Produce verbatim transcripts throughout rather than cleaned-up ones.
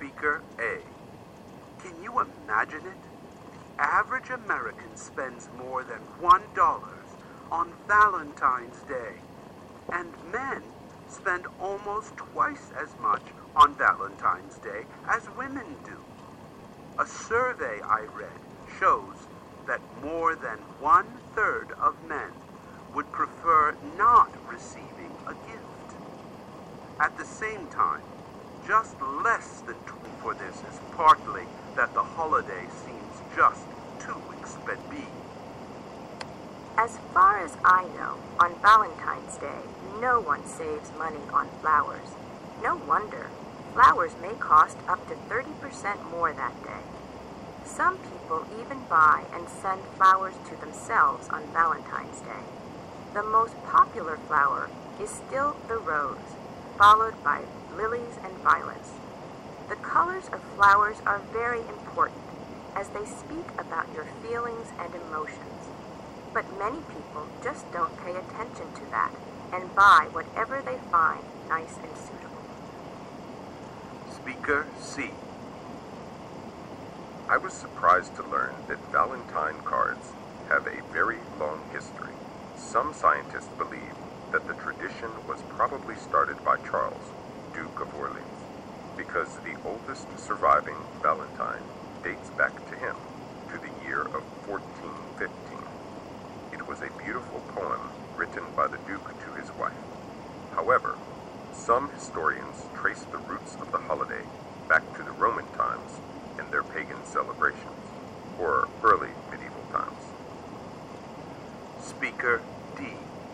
Speaker A. Can you imagine it? The average American spends more than one dollar on Valentine's Day, and men spend almost twice as much on Valentine's Day as women do. A survey I read shows that more than one-third of men would prefer not receiving a gift. At the same time, just less than true for this is partly that the holiday seems just too expensive. As far as I know, on Valentine's Day, no one saves money on flowers. No wonder. Flowers may cost up to thirty percent more that day. Some people even buy and send flowers to themselves on Valentine's Day. The most popular flower is still the rose, followed by lilies and violets. The colors of flowers are very important as they speak about your feelings and emotions. But many people just don't pay attention to that and buy whatever they find nice and suitable. Speaker C. I was surprised to learn that Valentine cards have a very long history. Some scientists believe that the tradition was probably started by Charles, Duke of Orleans, because the oldest surviving Valentine dates back to him, to the year of fourteen fifteen. It was a beautiful poem written by the Duke to his wife. However, some historians trace the roots of the holiday back to the Roman times and their pagan celebrations, or early medieval times. Speaker D.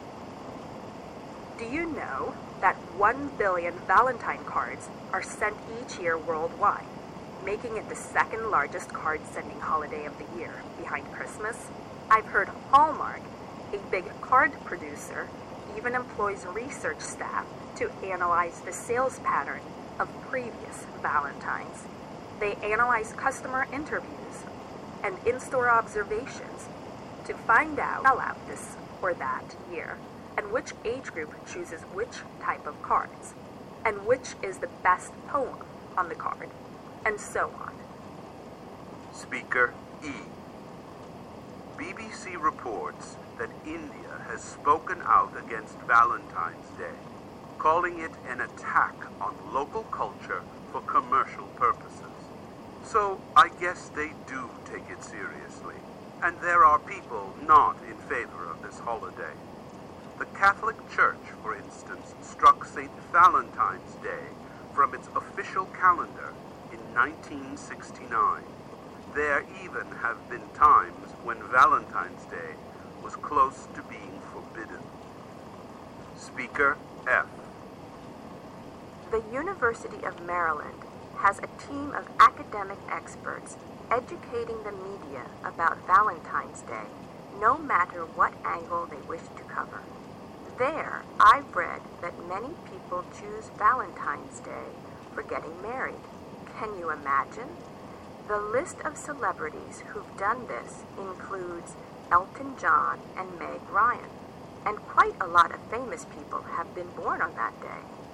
Do you know that one billion Valentine cards are sent each year worldwide, making it the second largest card-sending holiday of the year, behind Christmas? I've heard Hallmark, a big card producer, even employs research staff to analyze the sales pattern of previous Valentines. They analyze customer interviews and in-store observations to find out sellout this or that year, and which age group chooses which type of cards, and which is the best poem on the card, and so on. Speaker E. B B C reports that India has spoken out against Valentine's Day, calling it an attack on local culture for commercial purposes. So I guess they do take it seriously, and there are people not in favor of this holiday. The Catholic Church, for instance, struck Saint Valentine's Day from its official calendar in nineteen sixty-nine. There even have been times when Valentine's Day was close to being forbidden. Speaker F. The University of Maryland has a team of academic experts educating the media about Valentine's Day, no matter what angle they wish to cover. There, I've read that many people choose Valentine's Day for getting married. Can you imagine? The list of celebrities who've done this includes Elton John and Meg Ryan, and quite a lot of famous people have been born on that day.